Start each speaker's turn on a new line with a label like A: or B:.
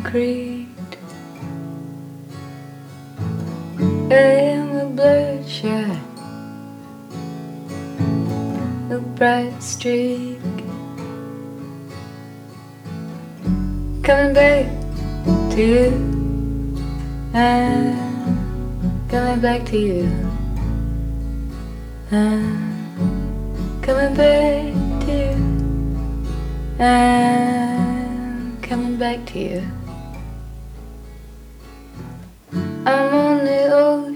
A: concrete. In the bloodshot, the bright streak, coming back to you, I'm coming back to you, I'm coming back to you, I'm coming back to you. I'm on the ocean.